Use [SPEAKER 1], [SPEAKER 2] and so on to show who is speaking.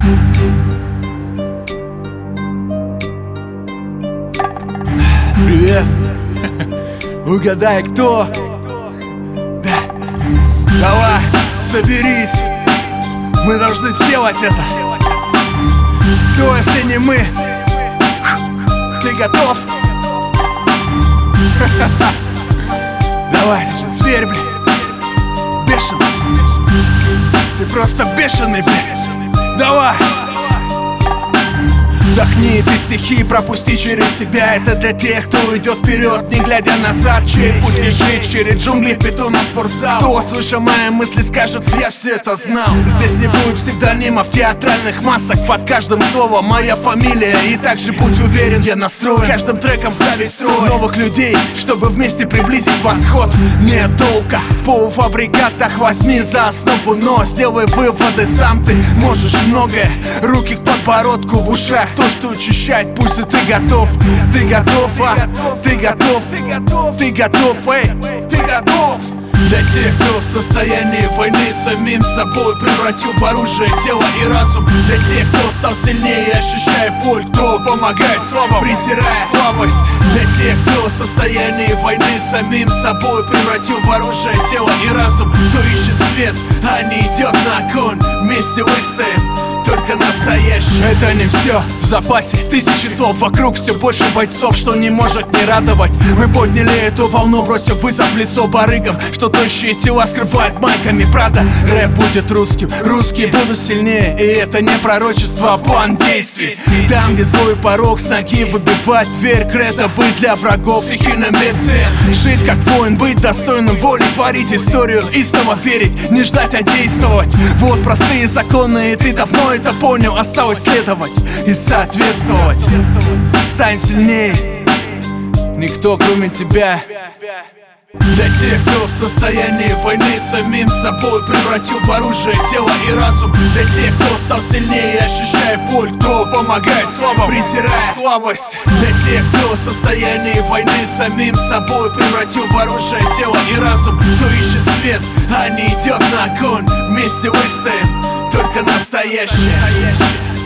[SPEAKER 1] Привет! Угадай, кто? Да. Давай, соберись. Мы должны сделать это. Кто, если не мы? Ты готов? Давай, ты же зверь, блин. Бешеный. Ты просто бешеный, блин. Давай. Вдохни эти стихи, пропусти через себя. Это для тех, кто идет вперед, не глядя назад. Чей путь лежит через джунгли, бетона, спортзал. Кто, слыша мои мысли, скажет: я все это знал. Здесь не будет псевдонимов, театральных масок. Под каждым словом моя фамилия. И также будь уверен, я настроен каждым треком ставить строй новых людей, чтобы вместе приблизить восход. Нет толка в полуфабрикатах, возьми за основу, но сделай выводы сам. Ты можешь многое, руки к подбородку, в ушах то, что учащает пульс, и ты готов. Ты готов, а? Ты готов, ты готов, эй, ты готов. Для тех, кто в состоянии войны с самим собой, превратил в оружие тело и разум. Для тех, кто стал сильнее, ощущая боль, кто помогает слабым, презирая слабость. Для тех, кто в состоянии войны с самим собой, превратил в оружие тело и разум. Кто ищет свет, а не идет на огонь. Вместе выстоим, только настоящий. Это не все в запасе, тысячи слов вокруг, все больше бойцов, что не может не радовать. Мы подняли эту волну, бросив вызов в лицо барыгам, что тощие тела скрывают майками. Правда, рэп будет русским, русские будут сильнее. И это не пророчество, а план действий. Там, где свой порог с ноги выбивать дверь, кредо быть для врагов стихийным бедствием. Жить как воин, быть достойным воли, творить историю и снова верить, не ждать, а действовать. Вот простые законы, и ты давно это понял. Осталось следовать и соответствовать. Стань сильнее, никто кроме тебя. Для тех, кто в состоянии войны с самим собой, превратил в оружие тело и разум. Для тех, кто стал сильнее, ощущая боль, кто помогает слабым, презирая слабость. Для тех, кто в состоянии войны с самим собой, превратил в оружие тело и разум. Кто ищет свет, а не идет на огонь. Вместе выстоим, только настоящее.